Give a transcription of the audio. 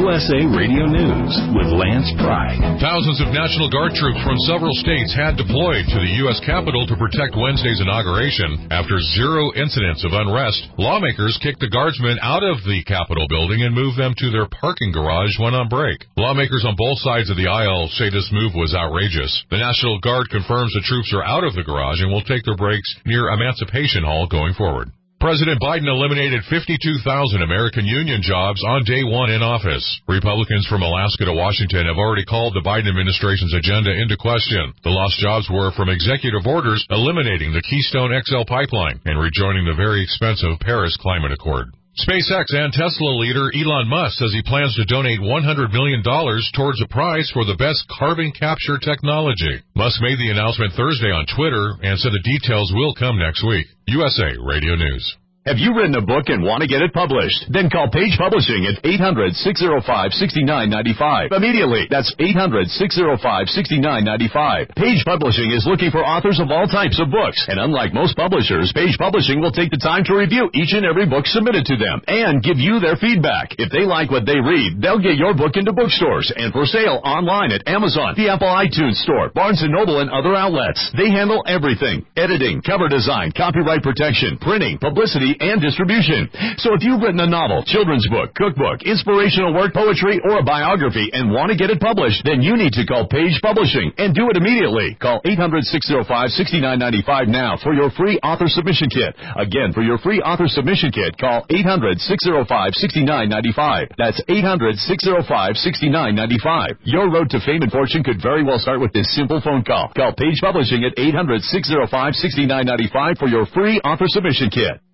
USA Radio News with Lance Pry. Thousands of National Guard troops from several states had deployed to the U.S. Capitol to protect Wednesday's inauguration. After zero incidents of unrest, lawmakers kicked the Guardsmen out of the Capitol building and moved them to their parking garage when on break. Lawmakers on both sides of the aisle say this move was outrageous. The National Guard confirms the troops are out of the garage and will take their breaks near Emancipation Hall going forward. President Biden eliminated 52,000 American union jobs on day one in office. Republicans from Alaska to Washington have already called the Biden administration's agenda into question. The lost jobs were from executive orders eliminating the Keystone XL pipeline and rejoining the very expensive Paris Climate Accord. SpaceX and Tesla leader Elon Musk says he plans to donate $100 million towards a prize for the best carbon capture technology. Musk made the announcement Thursday on Twitter and said the details will come next week. USA Radio News. Have you written a book and want to get it published? Then call Page Publishing at 800-605-6995. Immediately. That's 800-605-6995. Page Publishing is looking for authors of all types of books. And unlike most publishers, Page Publishing will take the time to review each and every book submitted to them and give you their feedback. If they like what they read, they'll get your book into bookstores and for sale online at Amazon, the Apple iTunes Store, Barnes & Noble, and other outlets. They handle everything: editing, cover design, copyright protection, printing, publicity, and distribution. So if you've written a novel, children's book, cookbook, inspirational work, poetry, or a biography and want to get it published, then you need to call Page Publishing and do it immediately. Call 800-605-6995 now for your free author submission kit. Again, for your free author submission kit, call 800-605-6995. That's 800-605-6995. Your road to fame and fortune could very well start with this simple phone call. Call Page Publishing at 800-605-6995 for your free author submission kit.